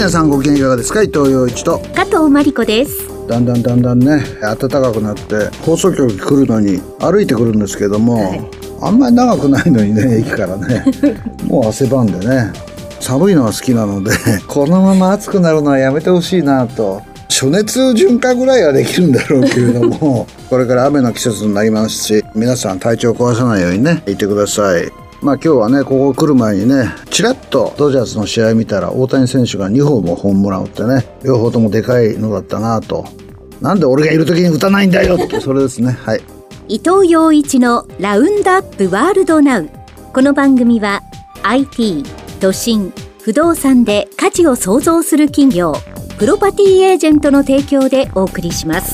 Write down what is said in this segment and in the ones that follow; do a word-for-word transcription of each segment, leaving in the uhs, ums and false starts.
皆さんご機嫌いかがですか。伊藤洋一と加藤真理子です。 だんだんだんだんね暖かくなって放送局来るのに歩いてくるんですけども、はい、あんまり長くないのにね駅からねもう汗ばんでね寒いのは好きなのでこのまま暑くなるのはやめてほしいなと。暑熱順化ぐらいはできるんだろうけれどもこれから雨の季節になりますし、皆さん体調を壊さないようにねいてください。まあ今日はねここ来る前にねちらっとドジャースの試合見たら大谷選手がにほんもホームラン打ってね両方ともでかいのだったなと。なんで俺がいる時に打たないんだよってそれですね。はい。 伊藤洋一のラウンドアップワールドナウ。この番組は アイティー、都心、不動産で価値を創造する企業プロパティエージェントの提供でお送りします。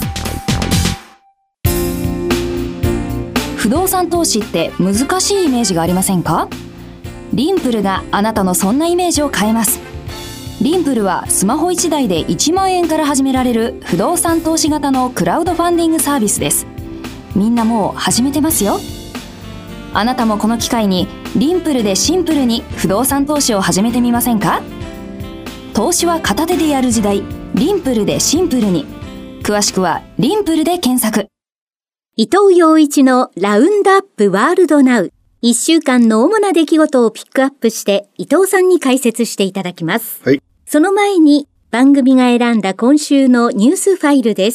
不動産投資って難しいイメージがありませんか？リンプルがあなたのそんなイメージを変えます。リンプルはスマホいちだいでいちまんえんから始められる不動産投資型のクラウドファンディングサービスです。みんなもう始めてますよ。あなたもこの機会にリンプルでシンプルに不動産投資を始めてみませんか？投資は片手でやる時代、リンプルでシンプルに。詳しくはリンプルで検索。 伊藤洋一のラウンドアップワールドナウ。いっしゅうかんの主な出来事をピックアップして伊藤さんに解説していただきます。 はい。 その前に番組が選んだ今週のニュースファイルです。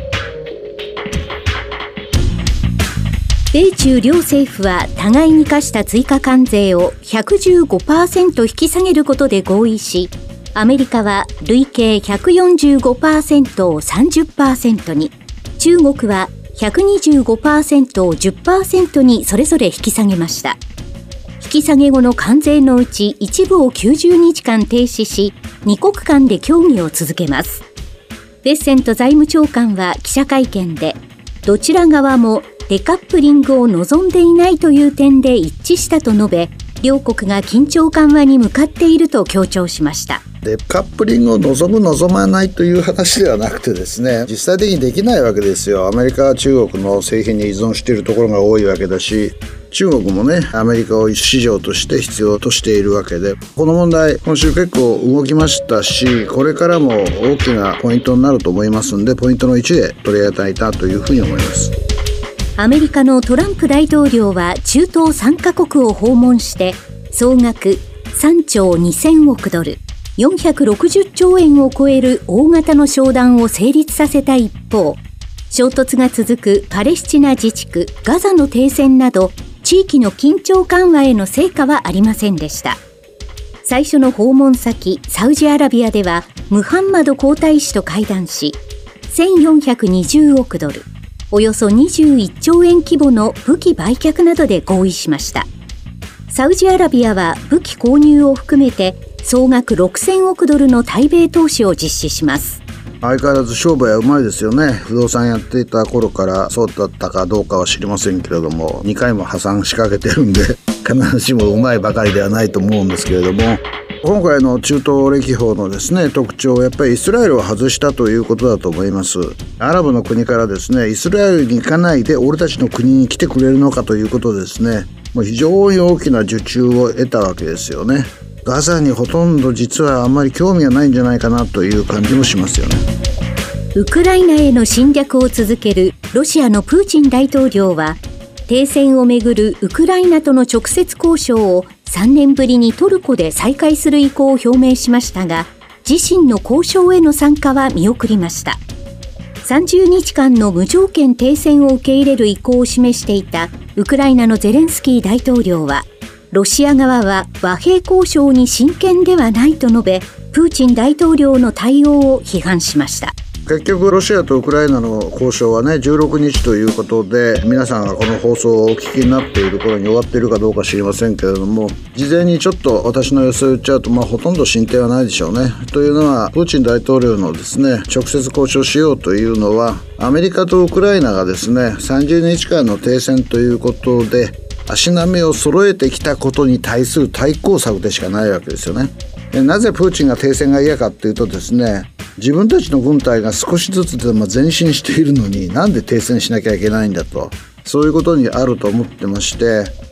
米中両政府は互いに課した追加関税を ひゃくじゅうごパーセント 引き下げることで合意し、アメリカは累計 ひゃくよんじゅうごパーセント を さんじゅっパーセント に、中国は ひゃくにじゅうごパーセント を じゅっパーセント にそれぞれ引き下げました。引き下げ後の関税のうち一部をきゅうじゅうにちかん停止し、に国間で協議を続けます。ベッセント財務長官は記者会見で、どちら側もデカップリングを望んでいないという点で一致したと述べ、両国が緊張緩和に向かっていると強調しました。 デカップリングを望む望まないという話ではなくてですね、実際的にできないわけですよ。アメリカは中国の製品に依存しているところが多いわけだし、中国もねアメリカを市場として必要としているわけで、この問題今週結構動きましたし、これからも大きなポイントになると思いますので、ポイントのいちで取り上げたいなというふうに思います。 アメリカのトランプ大統領は中東さんカ国を訪問して総額さんちょうにせんおくドル、よんひゃくろくじゅっちょうえんを超える大型の商談を成立させた一方、衝突が続くパレスチナ自治区ガザの停戦など地域の緊張緩和への成果はありませんでした。最初の訪問先サウジアラビアではムハンマド皇太子と会談し、せんよんひゃくにじゅうおくドル、およそにじゅういっちょうえん規模の武器売却などで合意しました。サウジアラビアは武器購入を含めて総額ろくせんおくドルの対米投資を実施します。 相変わらず商売はうまいですよね。不動産やっていた頃からそうだったかどうかは知りませんけれども、にかいも破産しかけてるんで必ずしもうまいばかりではないと思うんですけれども、今回の中東歴訪のですね特徴はやっぱりイスラエルを外したということだと思います。アラブの国からですねイスラエルに行かないで俺たちの国に来てくれるのかということですね、もう非常に大きな受注を得たわけですよね。ガザにほとんど実はあんまり興味がないんじゃないかなという感じもしますよね。 ウクライナへの侵略を続けるロシアのプーチン大統領は、停戦をめぐるウクライナとの直接交渉をさんねんぶりにトルコで再開する意向を表明しましたが、自身の交渉への参加は見送りました。さんじゅうにちかんの無条件停戦を受け入れる意向を示していたウクライナのゼレンスキー大統領は、ロシア側は和平交渉に真剣ではないと述べ、プーチン大統領の対応を批判しました。 結局ロシアとウクライナの交渉はねじゅうろくにちということで、皆さんがこの放送をお聞きになっている頃に終わっているかどうか知りませんけれども、事前にちょっと私の予想を言っちゃうと、まあほとんど進展はないでしょうね。というのはプーチン大統領のですね直接交渉しようというのは、アメリカとウクライナがですねさんじゅうにちかんの停戦ということで足並みを揃えてきたことに対する対抗策でしかないわけですよね。なぜプーチンが停戦が嫌かっていうとですね、自分たちの軍隊が少しずつでも前進しているのになんで停戦しなきゃいけないんだと、そういうことにあると思ってまして、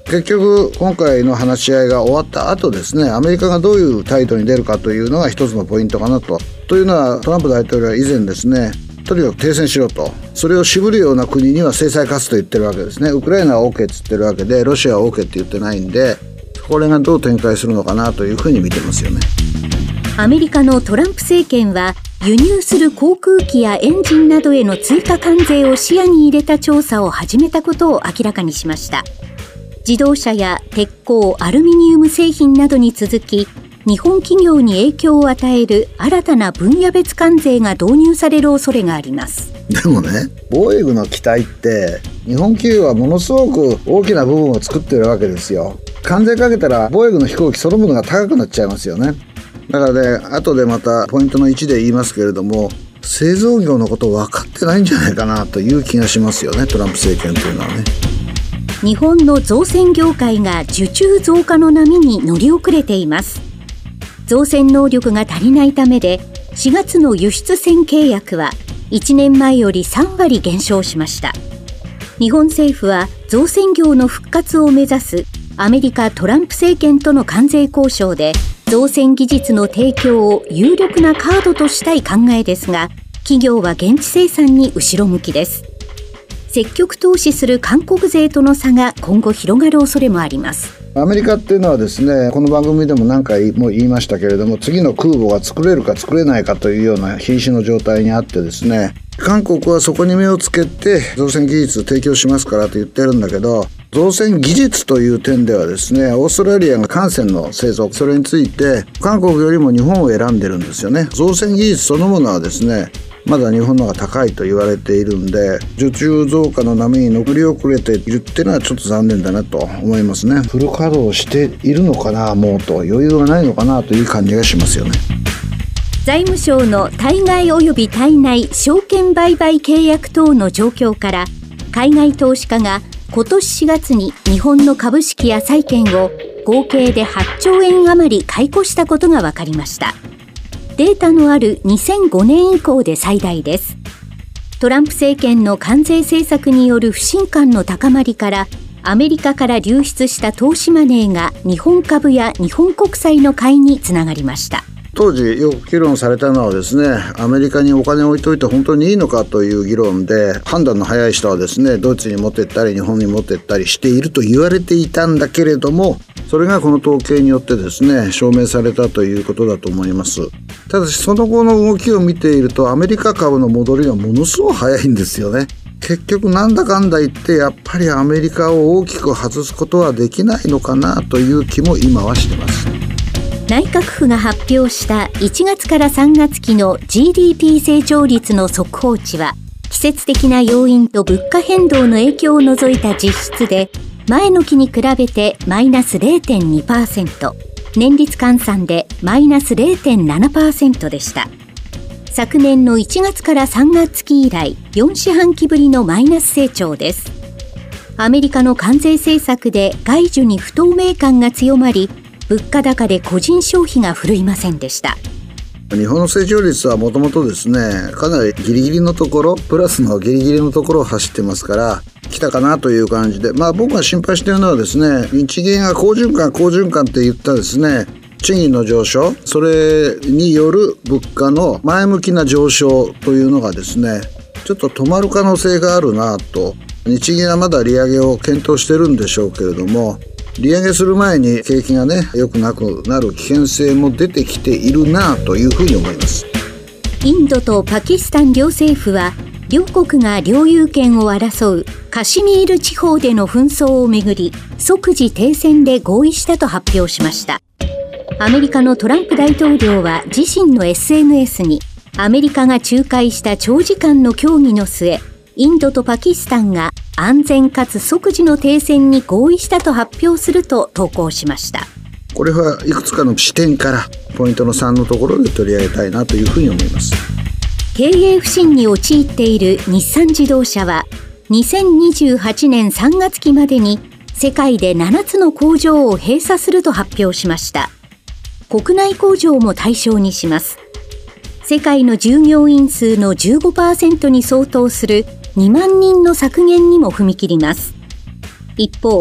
結局今回の話し合いが終わった後ですね、アメリカがどういう態度に出るかというのが一つのポイントかなと。というのはトランプ大統領は以前ですね、とにかく停戦しろと、それを渋るような国には制裁科すと言ってるわけですね。ウクライナは OK って言ってるわけで、ロシアは OK って言ってないんで、これがどう展開するのかなというふうに見てますよね。 アメリカのトランプ政権は輸入する航空機やエンジンなどへの追加関税を視野に入れた調査を始めたことを明らかにしました。自動車や鉄鋼、アルミニウム製品などに続き、日本企業に影響を与える新たな分野別関税が導入される恐れがあります。 でもね、ボーイングの機体って日本企業はものすごく大きな部分を作ってるわけですよ。関税かけたらボーイングの飛行機そのものが高くなっちゃいますよね。だからね、後でまたポイントのいちで言いますけれども、製造業のことを分かってないんじゃないかなという気がしますよね、トランプ政権というのはね。 日本の造船業界が受注増加の波に乗り遅れています。造船能力が足りないためで、しがつの輸出船契約はいちねんまえよりさんわり減少しました。日本政府は造船業の復活を目指すアメリカトランプ政権との関税交渉で、造船技術の提供を有力なカードとしたい考えですが、企業は現地生産に後ろ向きです。積極投資する韓国勢との差が今後広がる恐れもあります。 アメリカっていうのはですね、この番組でも何回も言いましたけれども、次の空母が作れるか作れないかというような瀕死の状態にあってですね、韓国はそこに目をつけて造船技術を提供しますからと言ってるんだけど、造船技術という点ではですね、オーストラリアが艦船の製造、それについて韓国よりも日本を選んでるんですよね。造船技術そのものはですね、まだ日本の方が高いと言われているんで、受注増加の波に乗り遅れているっていうのはちょっと残念だなと思いますね。フル稼働しているのかな、もうと余裕がないのかなという感じがしますよね。 財務省の対外及び対内証券売買契約等の状況から、海外投資家が今年しがつに日本の株式や債券を合計ではっちょうえん余り買い越したことが分かりました。データのあるにせんごねん以降で最大です。トランプ政権の関税政策による不信感の高まりから、アメリカから流出した投資マネーが日本株や日本国債の買いにつながりました。 当時よく議論されたのはですね、アメリカにお金を置いといて本当にいいのかという議論で、判断の早い人はですね、ドイツに持ってったり日本に持ってったりしていると言われていたんだけれども、それがこの統計によってですね、証明されたということだと思います。ただしその後の動きを見ていると、アメリカ株の戻りがものすごく早いんですよね。結局なんだかんだ言ってやっぱりアメリカを大きく外すことはできないのかなという気も今はしてます。 内閣府が発表したいちがつからさんがつ期の ジーディーピー 成長率の速報値は、季節的な要因と物価変動の影響を除いた実質で、前の期に比べてマイナス れいてんにパーセント、年率換算でマイナス れいてんななパーセント でした。昨年のいちがつからさんがつ期以来、よんしはんきぶりのマイナス成長です。アメリカの関税政策で外需に不透明感が強まり、物価高で個人消費が振るいませんでした。 日本の成長率はもともとですね、かなりギリギリのところ、プラスのギリギリのところを走ってますから、来たかなという感じで、まあ僕が心配しているのはですね、日銀が好循環好循環って言ったですね、賃金の上昇、それによる物価の前向きな上昇というのがですね、ちょっと止まる可能性があるなと。日銀はまだ利上げを検討してるんでしょうけれども、利上げする前に景気がね、良くなくなる危険性も出てきているなというふうに思います。 インドとパキスタン両政府は、両国が領有権を争うカシミール地方での紛争をめぐり、即時停戦で合意したと発表しました。アメリカのトランプ大統領は自身の エスエヌエス に、アメリカが仲介した長時間の協議の末、インドとパキスタンが安全かつ即時の停戦に合意したと発表すると投稿しました。 これはいくつかの視点からポイントのさんのところで取り上げたいなというふうに思います。 経営不振に陥っている日産自動車は、にせんにじゅうはちねんさんがつ期までに世界でななつの工場を閉鎖すると発表しました。国内工場も対象にします。世界の従業員数の じゅうごパーセント に相当するにまんにんの削減にも踏み切ります。一方、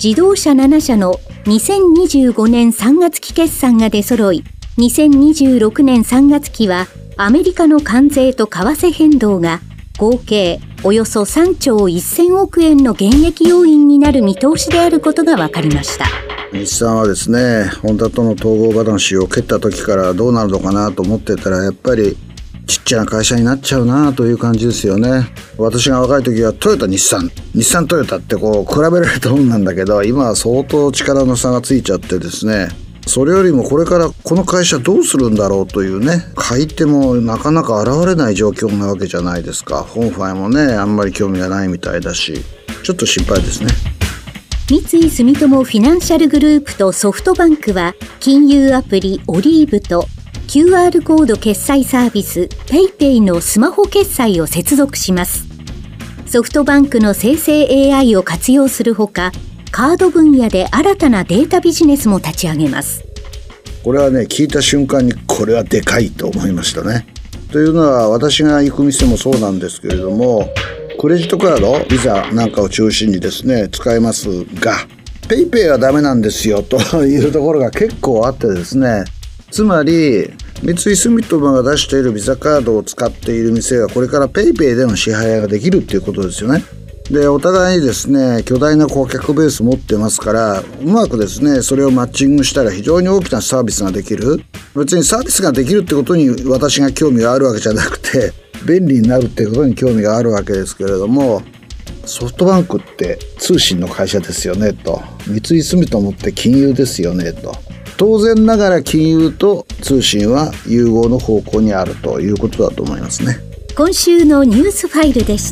自動車ななしゃのにせんにじゅうごねんさんがつき決算が出揃い、にせんにじゅうろくねんさんがつきはアメリカの関税と為替変動が合計およそさんちょうせんおくえんの減益要因になる見通しであることが分かりました。 日産はですね、ホンダとの統合話を蹴った時からどうなるのかなと思ってたら、やっぱりちっちゃな会社になっちゃうなという感じですよね。私が若い時はトヨタ日産日産トヨタってこう比べられたもんなんだけど、今は相当力の差がついちゃってですね、それよりもこれからこの会社どうするんだろうというね、買い手もなかなか現れない状況なわけじゃないですか。本ファイもね、あんまり興味がないみたいだし、ちょっと心配ですね。 三井住友フィナンシャルグループとソフトバンクは金融アプリオリーブと キューアール コード決済サービス PayPay のスマホ決済を接続します。ソフトバンクの生成 エーアイ を活用するほか、カード分野で新たなデータビジネスも立ち上げます。 これはね、聞いた瞬間にこれはでかいと思いましたね。というのは、私が行く店もそうなんですけれども、クレジットカード、ビザなんかを中心にですね、使えますが、ペイペイはダメなんですよというところが結構あってですね、つまり三井住友が出しているビザカードを使っている店がこれからペイペイでの支払いができるっていうことですよね。で、お互いにですね、巨大な顧客ベース持ってますから、うまくですね、それをマッチングしたら非常に大きなサービスができる。別にサービスができるってことに私が興味があるわけじゃなくて、便利になるってことに興味があるわけですけれども、ソフトバンクって通信の会社ですよねと、三井住友って金融ですよねと、当然ながら金融と通信は融合の方向にあるということだと思いますね。 今週のニュースファイルでした。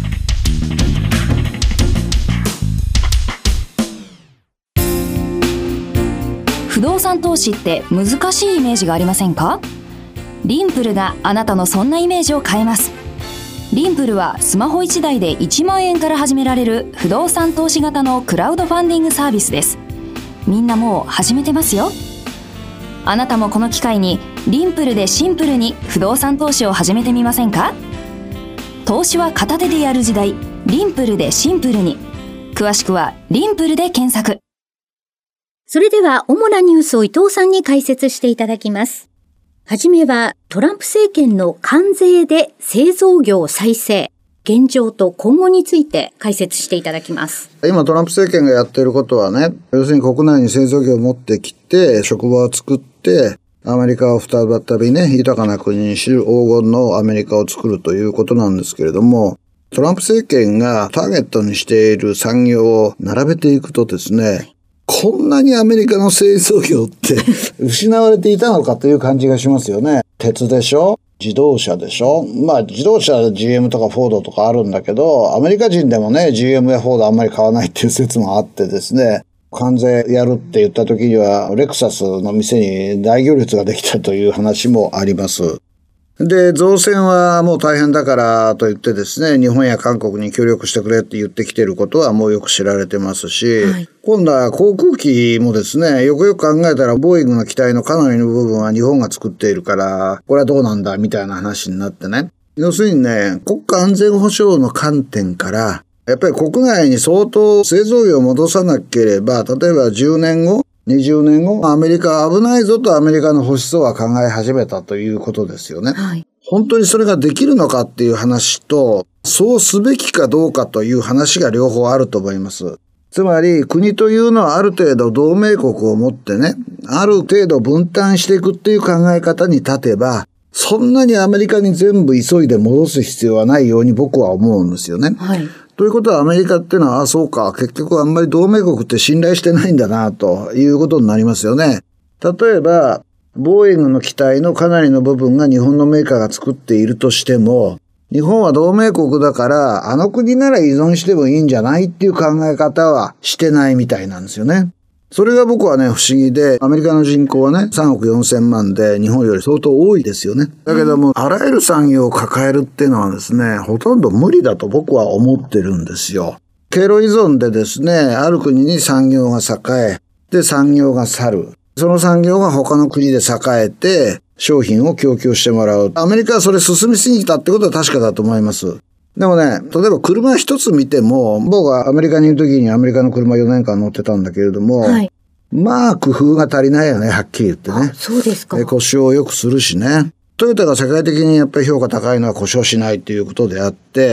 不動産投資って難しいイメージがありませんか？リンプルがあなたのそんなイメージを変えます。リンプルはスマホいちだいでいちまんえんから始められる不動産投資型のクラウドファンディングサービスです。みんなもう始めてますよ。あなたもこの機会にリンプルでシンプルに不動産投資を始めてみませんか？投資は片手でやる時代、リンプルでシンプルに。詳しくはリンプルで検索。 それでは主なニュースを伊藤さんに解説していただきます。はじめはトランプ政権の関税で製造業再生、現状と今後について解説していただきます。 今トランプ政権がやっていることはね、要するに国内に製造業を持ってきて職場を作ってアメリカを再びね、豊かな国にしる黄金のアメリカを作るということなんですけれども、トランプ政権がターゲットにしている産業を並べていくとですね、はい、こんなにアメリカの製造業って失われていたのかという感じがしますよね。鉄でしょ、自動車でしょ。まあ自動車 ジーエム とかフォードとかあるんだけど、アメリカ人でもね ジーエム やフォードあんまり買わないっていう説もあってですね、関税やるって言った時にはレクサスの店に大行列ができたという話もあります。で、造船はもう大変だからと言ってですね、日本や韓国に協力してくれって言ってきてることはもうよく知られてますし、はい、今度は航空機もですね、よくよく考えたらボーイングの機体のかなりの部分は日本が作っているから、これはどうなんだみたいな話になってね。要するにね、国家安全保障の観点から、やっぱり国内に相当製造業を戻さなければ、例えばじゅうねんご、にじゅうねんご、アメリカは危ないぞとアメリカの保守層は考え始めたということですよね。はい、本当にそれができるのかっていう話と、そうすべきかどうかという話が両方あると思います。つまり国というのはある程度同盟国を持ってね、ある程度分担していくっていう考え方に立てば、そんなにアメリカに全部急いで戻す必要はないように僕は思うんですよね。はい。ということはアメリカってのは、あ、そうか、結局あんまり同盟国って信頼してないんだな、ということになりますよね。例えば、ボーイングの機体のかなりの部分が日本のメーカーが作っているとしても、日本は同盟国だから、あの国なら依存してもいいんじゃないっていう考え方はしてないみたいなんですよね。それが僕はね、不思議で、アメリカの人口はね、さんおくよんせんまんで、日本より相当多いですよね。だけども、あらゆる産業を抱えるっていうのはですね、ほとんど無理だと僕は思ってるんですよ。経路依存でですね、ある国に産業が栄え、で産業が去る。その産業が他の国で栄えて、商品を供給してもらう。アメリカはそれ進みすぎたってことは確かだと思います。 でもね、例えば車一つ見ても、僕はアメリカにいる時にアメリカの車よねんかん乗ってたんだけれども、はい、まあ工夫が足りないよね、はっきり言ってね。 そうですか。 故障をよくするしね。トヨタが世界的にやっぱり評価高いのは故障しないっていうことであって、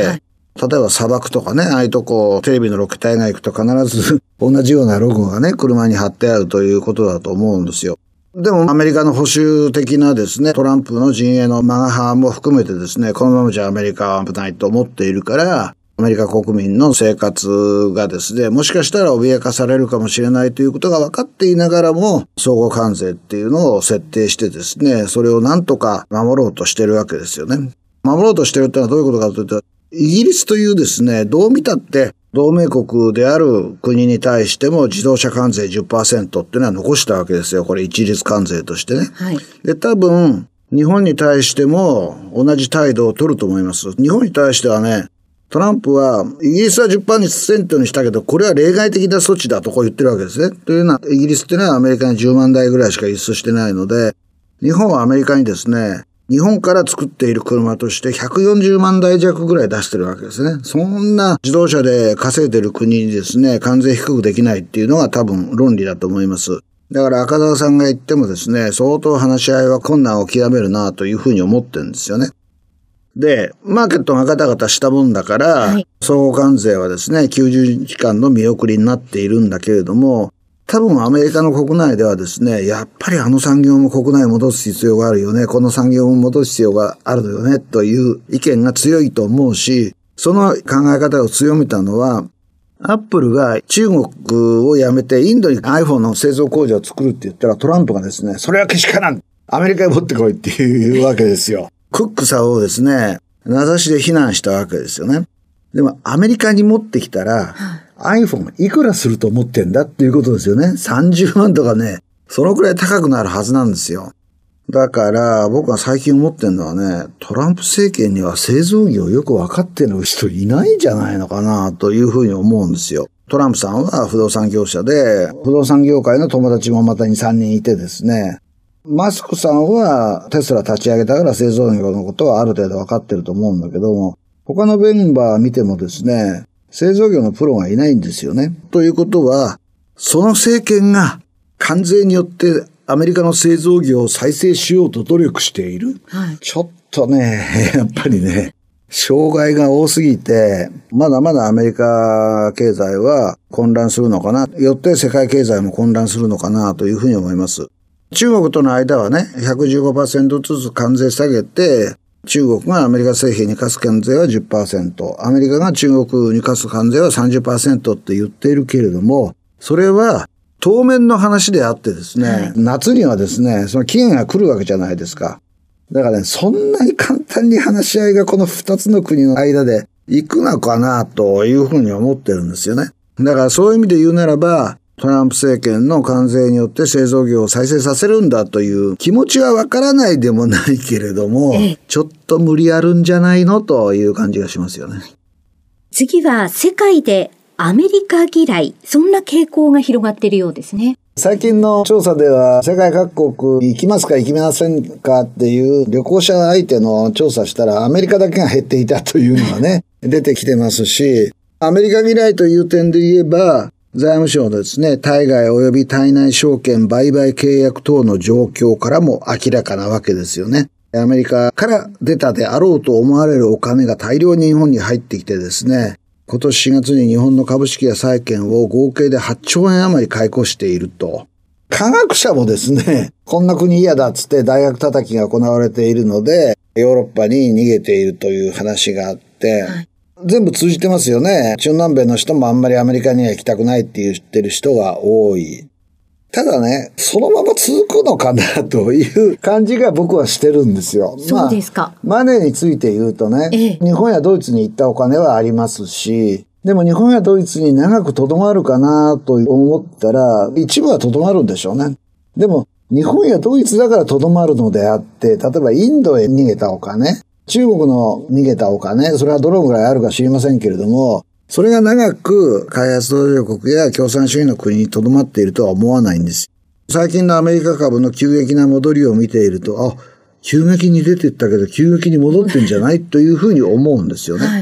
はい、例えば砂漠とかね、ああいうとこテレビのロケ隊が行くと必ず同じようなロゴがね、車に貼ってあるということだと思うんですよ。でもアメリカの保守的なですね、トランプの陣営のマガ派も含めてですね、このままじゃアメリカは危ないと思っているから、アメリカ国民の生活がですね、もしかしたら脅かされるかもしれないということが分かっていながらも、相互関税っていうのを設定してですね、それをなんとか守ろうとしてるわけですよね。守ろうとしてるってのはどういうことかというと、イギリスというですね、どう見たって同盟国である国に対しても自動車関税 じゅっパーセント っていうのは残したわけですよ。これ一律関税としてね。はい、で、多分、日本に対しても同じ態度を取ると思います。日本に対してはね、トランプはイギリスは じゅっパーセント にしたけど、これは例外的な措置だとこう言ってるわけですね。というのは、イギリスっていうのはアメリカにじゅうまんだいぐらいしか輸出してないので、日本はアメリカにですね、日本から作っている車としてひゃくよんじゅうまんだい弱ぐらい出してるわけですね。そんな自動車で稼いでる国にですね、関税低くできないっていうのが多分論理だと思います。だから赤澤さんが言ってもですね、相当話し合いは困難を極めるなというふうに思ってるんですよね。で、マーケットがガタガタしたもんだから、はい、相互関税はですね、きゅうじゅうにちかんの見送りになっているんだけれども、多分アメリカの国内ではですね、やっぱりあの産業も国内に戻す必要があるよね、この産業も戻す必要があるよね、という意見が強いと思うし、その考え方を強めたのは、アップルが中国をやめてインドに iPhone の製造工場を作るって言ったらトランプがですね、それはけしからん、アメリカに持ってこいっていうわけですよ。クックさんをですね、名指しで非難したわけですよね。でもアメリカに持ってきたら、iPhone いくらすると思ってんだっていうことですよね。さんじゅうまんとかね、そのくらい高くなるはずなんですよ。だから僕は最近思ってんのはね、トランプ政権には製造業よく分かってる人いないんじゃないのかなというふうに思うんですよ。トランプさんは不動産業者で、不動産業界の友達もまたに、さんにんいてですね、マスクさんはテスラ立ち上げたから製造業のことはある程度分かってると思うんだけども、他のメンバー見てもですね、製造業のプロがいないんですよね。ということは、その政権が関税によってアメリカの製造業を再生しようと努力している。はい、ちょっとね、やっぱりね、障害が多すぎて、まだまだアメリカ経済は混乱するのかな。よって世界経済も混乱するのかなというふうに思います。中国との間はね、ひゃくじゅうごパーセント ずつ関税下げて、中国がアメリカ製品に課す関税は じゅっパーセント、アメリカが中国に課す関税は さんじゅっパーセント って言っているけれども、それは当面の話であってですね、はい、夏にはですね、その期限が来るわけじゃないですか。だからね、そんなに簡単に話し合いがこの二つの国の間で行くのかなというふうに思ってるんですよね。だからそういう意味で言うならば、トランプ政権の関税によって製造業を再生させるんだという気持ちはわからないでもないけれども、ええ、ちょっと無理あるんじゃないのという感じがしますよね。 次は世界でアメリカ嫌い、そんな傾向が広がっているようですね。 最近の調査では世界各国行きますか行きませんかっていう旅行者相手の調査したらアメリカだけが減っていたというのがね出てきてますし、アメリカ嫌いという点で言えば財務省のですね、対外及び対内証券売買契約等の状況からも明らかなわけですよね。アメリカから出たであろうと思われるお金が大量に日本に入ってきてですね、今年しがつに日本の株式や債券を合計ではっちょうえん余り買い越していると。科学者もですね、こんな国嫌だっつって大学叩きが行われているので、ヨーロッパに逃げているという話があって、はい、全部通じてますよね。中南米の人もあんまりアメリカには行きたくないって言ってる人が多い。ただね、そのまま続くのかなという感じが僕はしてるんですよ。 そうですか。 まあ、マネーについて言うとね、ええ、日本やドイツに行ったお金はありますし、でも日本やドイツに長く留まるかなと思ったら、一部は留まるんでしょうね。でも、日本やドイツだから留まるのであって、例えばインドへ逃げたお金、中国の逃げたお金、それはどのぐらいあるか知りませんけれども、それが長く開発途上国や共産主義の国に留まっているとは思わないんです。最近のアメリカ株の急激な戻りを見ていると、あ、急激に出てったけど急激に戻ってんじゃないというふうに思うんですよね。はい、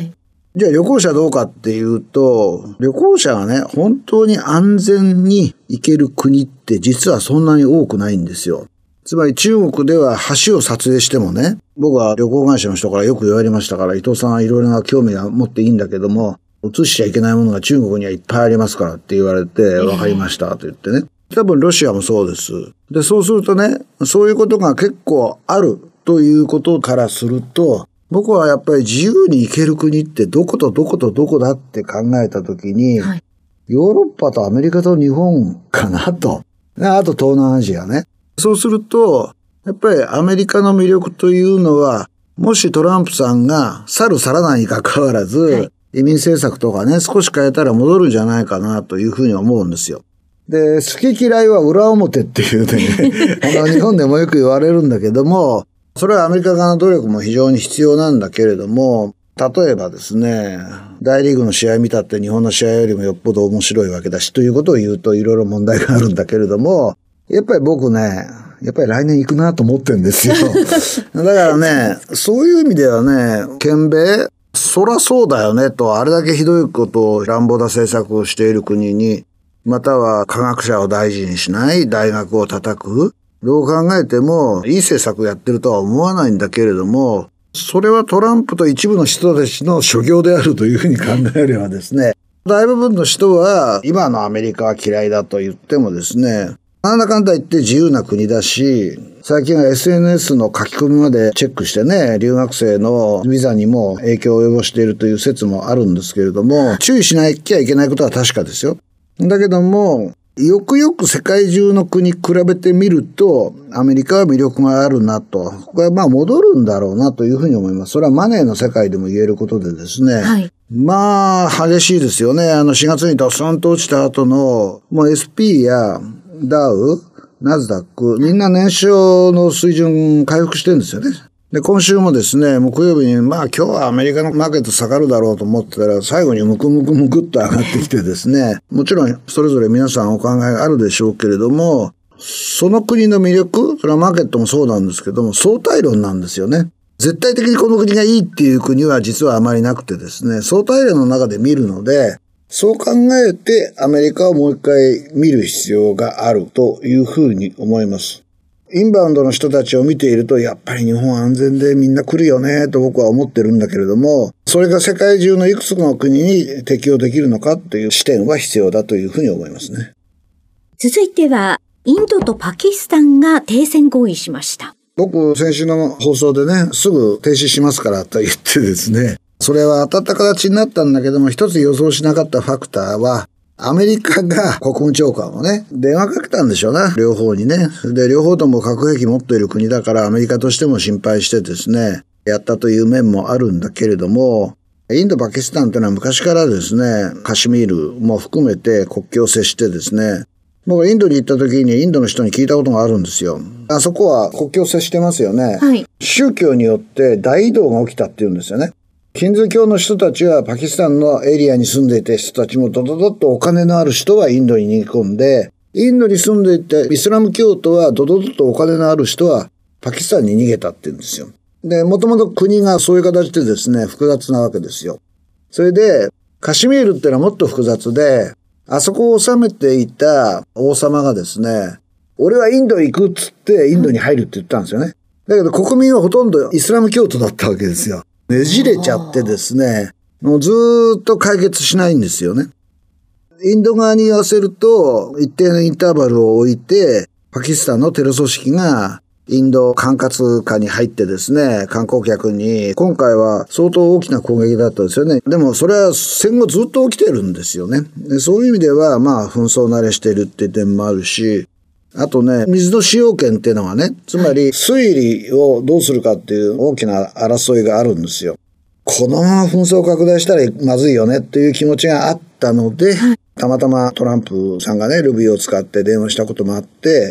じゃあ旅行者どうかっていうと、旅行者がね、本当に安全に行ける国って実はそんなに多くないんですよ。つまり中国では橋を撮影してもね、僕は旅行会社の人からよく言われましたから、伊藤さんはいろいろな興味が持っていいんだけども、映しちゃいけないものが中国にはいっぱいありますからって言われて、わかりましたと言ってね。多分ロシアもそうです。で、そうするとね、そういうことが結構あるということからすると、僕はやっぱり自由に行ける国ってどことどことどこだって考えたときに、はい、ヨーロッパとアメリカと日本かなと。あと東南アジアね。そうすると、やっぱりアメリカの魅力というのは、もしトランプさんが去る去らないに関わらず、はい、移民政策とかね、少し変えたら戻るんじゃないかなというふうに思うんですよ。で、好き嫌いは裏表っていうね、あの日本でもよく言われるんだけども、それはアメリカ側の努力も非常に必要なんだけれども、例えばですね、大リーグの試合見たって日本の試合よりもよっぽど面白いわけだしということを言うといろいろ問題があるんだけれども、やっぱり僕ね、やっぱり来年行くなと思ってるんですよ。だからね、そういう意味ではね、県米、そらそうだよねと、あれだけひどいことを乱暴な政策をしている国に、または科学者を大事にしない大学を叩く、どう考えてもいい政策やってるとは思わないんだけれども、それはトランプと一部の人たちの所業であるというふうに考えればですね、大部分の人は今のアメリカは嫌いだと言ってもですね、なんだかんだ言って自由な国だし、最近は エスエヌエス の書き込みまでチェックしてね、留学生のビザにも影響を及ぼしているという説もあるんですけれども、注意しなきゃいけないことは確かですよ。だけども、よくよく世界中の国比べてみると、アメリカは魅力があるなと。これはまあ戻るんだろうなというふうに思います。それはマネーの世界でも言えることでですね。はい、まあ、激しいですよね。あのしがつにドスンと落ちた後の、もう エスピー やダウ、ナスダック、みんな年初の水準回復してるんですよね。で、今週もですね、木曜日に、まあ今日はアメリカのマーケット下がるだろうと思ってたら、最後にムクムクムクっと上がってきてですね、もちろんそれぞれ皆さんお考えがあるでしょうけれども、その国の魅力、それはマーケットもそうなんですけども、相対論なんですよね。絶対的にこの国がいいっていう国は実はあまりなくてですね、相対論の中で見るので、そう考えてアメリカをもう一回見る必要があるというふうに思います。インバウンドの人たちを見ていると、やっぱり日本安全でみんな来るよねと僕は思ってるんだけれども、それが世界中のいくつの国に適用できるのかという視点は必要だというふうに思いますね。 続いては、インドとパキスタンが停戦合意しました。 僕、先週の放送でね、すぐ停止しますからと言ってですね、それは当たった形になったんだけども、一つ予想しなかったファクターは、アメリカが国務長官をね、電話かけたんでしょうな、両方にね。で、両方とも核兵器持っている国だからアメリカとしても心配してですね、やったという面もあるんだけれども、インド・パキスタンというのは昔からですね、カシミールも含めて国境を接してですね、僕インドに行った時にインドの人に聞いたことがあるんですよ。あそこは国境を接してますよね。はい。宗教によって大移動が起きたっていうんですよね。ヒンズー教の人たちはパキスタンのエリアに住んでいた人たちもドドドッとお金のある人はインドに逃げ込んで、インドに住んでいたイスラム教徒はドドドッとお金のある人はパキスタンに逃げたって言うんですよ。で、もともと国がそういう形でですね、複雑なわけですよ。それで、カシミールってのはもっと複雑で、あそこを治めていた王様がですね、俺はインド行くっつってインドに入るって言ったんですよね。だけど国民はほとんどイスラム教徒だったわけですよ。ねじれちゃってですね、もうずーっと解決しないんですよね。インド側に言わせると、一定のインターバルを置いて、パキスタンのテロ組織がインド管轄下に入ってですね、観光客に、今回は相当大きな攻撃だったんですよね。でもそれは戦後ずっと起きてるんですよね。でそういう意味では、まあ紛争慣れしてるって点もあるし、あとね、水の使用権っていうのはね、つまり水利をどうするかっていう大きな争いがあるんですよ。このまま紛争拡大したらまずいよねっていう気持ちがあったので、たまたまトランプさんがね、ルビーを使って電話したこともあって、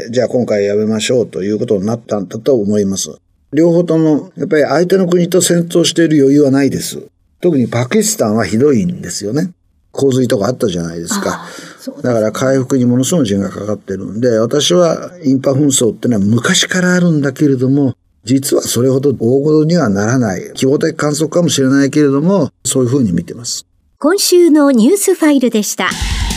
じゃあ今回やめましょうということになったんだと思います。両方とも、やっぱり相手の国と戦闘している余裕はないです。特にパキスタンはひどいんですよね。洪水とかあったじゃないですか。だから回復にものすごい時間がかかってるんで、私はインパ紛争ってのは昔からあるんだけれども、 実はそれほど大事にはならない規模的観測かもしれないけれども、そういうふうに見てます。 今週のニュースファイルでした。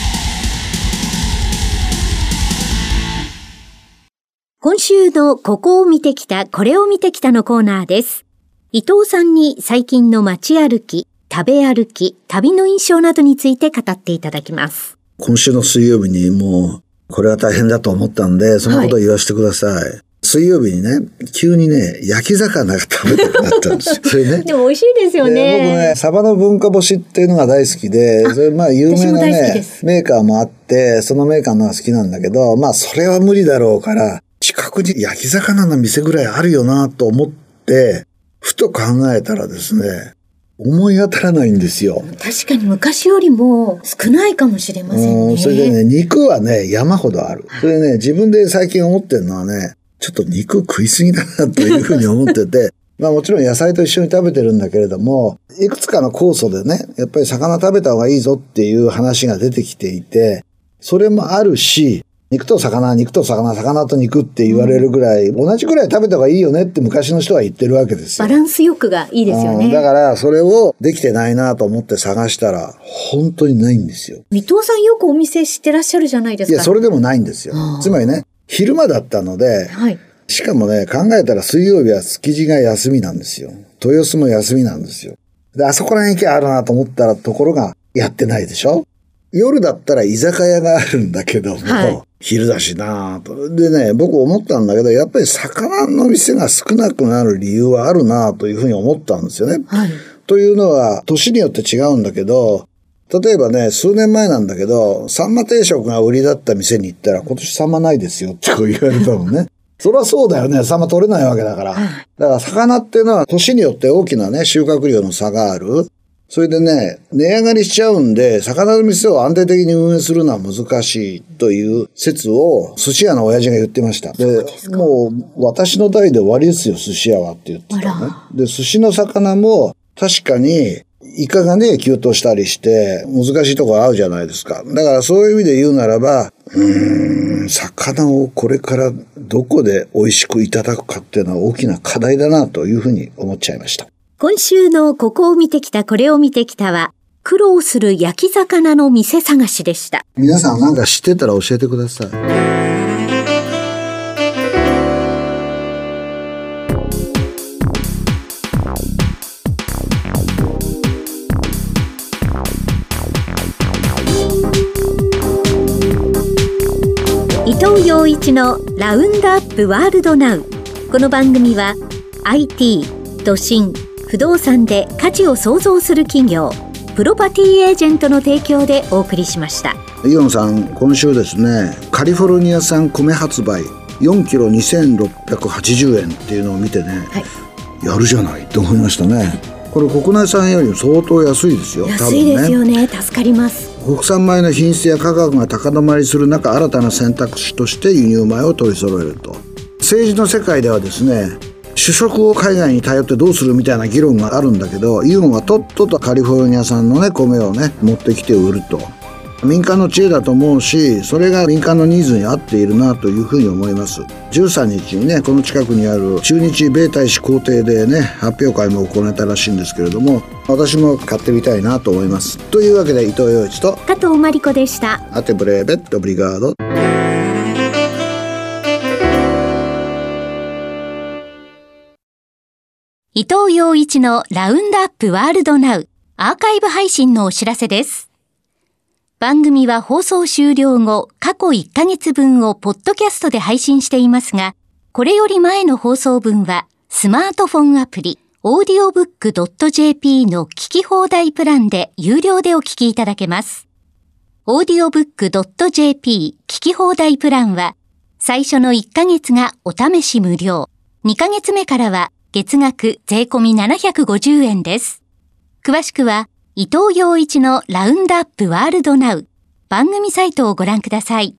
今週のここを見てきた、これを見てきたのコーナーです。伊藤さんに最近の街歩き、食べ歩き、旅の印象などについて語っていただきます。 今週の水曜日にもう、これは大変だと思ったんで、そのことを言わせてください。はい、水曜日にね、急にね、焼き魚が食べたくなったんですよ。それね。 でも美味しいですよね。 僕ね、サバの文化干しっていうのが大好きで、それまあ有名なね、メーカーもあって、そのメーカーのが好きなんだけど、まあそれは無理だろうから、近くに焼き魚の店ぐらいあるよなと思って、ふと考えたらですね、思い当たらないんですよ。 確かに昔よりも少ないかもしれませんね。 それでね、肉はね、山ほどある。それでね、自分で最近思ってるのはね、ちょっと肉食いすぎだなというふうに思ってて、まあもちろん野菜と一緒に食べてるんだけれども、いくつかの酵素でね、やっぱり魚食べた方がいいぞっていう話が出てきていて、それもあるし、肉と魚、肉と魚、魚と肉って言われるぐらい、うん、同じぐらい食べた方がいいよねって昔の人は言ってるわけですよ。 バランス欲がいいですよね。 だからそれをできてないなと思って探したら、本当にないんですよ。 水戸さんよくお店知ってらっしゃるじゃないですか。 いや、それでもないんですよ。つまりね、昼間だったので、はい、しかもね、考えたら水曜日は築地が休みなんですよ。豊洲も休みなんですよ。で、あそこら辺行きゃあるなと思ったらところがやってないでしょ。夜だったら居酒屋があるんだけども、はい、昼だしなぁと。でね、僕思ったんだけど、やっぱり魚の店が少なくなる理由はあるなぁというふうに思ったんですよね。はい、というのは、年によって違うんだけど、例えばね、数年前なんだけど、サンマ定食が売りだった店に行ったら、今年サンマないですよってこう言われたもんね。そりゃそうだよね。サンマ取れないわけだから。だから魚っていうのは年によって大きなね、収穫量の差がある。それでね、値上がりしちゃうんで、魚の店を安定的に運営するのは難しいという説を寿司屋の親父が言ってました。で、もう私の代で終わりですよ、寿司屋はって言ってたね。で、寿司の魚も確かにイカがね、急騰したりして難しいところあるじゃないですか。だからそういう意味で言うならば、うーん、魚をこれからどこで美味しくいただくかっていうのは大きな課題だなというふうに思っちゃいました。 今週のここを見てきた、これを見てきたは、苦労する焼き魚の店探しでした。 皆さんなんか知ってたら教えてください。 伊藤洋一のラウンドアップワールドナウ。この番組は アイティー、都心、不動産で価値を創造する企業プロパティエージェントの提供でお送りしました。 イオンさん、今週ですね、カリフォルニア産米発売よんキロにせんろっぴゃくはちじゅうえんっていうのを見てね、はい、やるじゃないと思いましたね。これ国内産よりも相当安いですよ。 安いですよね。助かります。 国産米の品質や価格が高止まりする中、新たな選択肢として輸入米を取り揃えると。政治の世界ではですね、主食を海外に頼ってどうするみたいな議論があるんだけど、イオンはとっととカリフォルニア産のね、米をね、持ってきて売ると。民間の知恵だと思うし、それが民間のニーズに合っているなというふうに思います。じゅうさんにちにね、この近くにある駐日米大使公邸でね、発表会も行えたらしいんですけれども、私も買ってみたいなと思います。というわけで、伊藤洋一と加藤真理子でした。 アテブレーベットオブリガード。 伊藤洋一のラウンドアップワールドナウアーカイブ配信のお知らせです。番組は放送終了後、過去いっかげつぶんをポッドキャストで配信していますが、これより前の放送分はスマートフォンアプリオーディオブックドットジェーピー の聞き放題プランで有料でお聞きいただけます。オーディオブックドットジェーピー 聞き放題プランは、最初のいっかげつがお試し無料、にかげつめからは月額税込みななひゃくごじゅうえんです。詳しくは、伊藤洋一のラウンドアップワールドナウ番組サイトをご覧ください。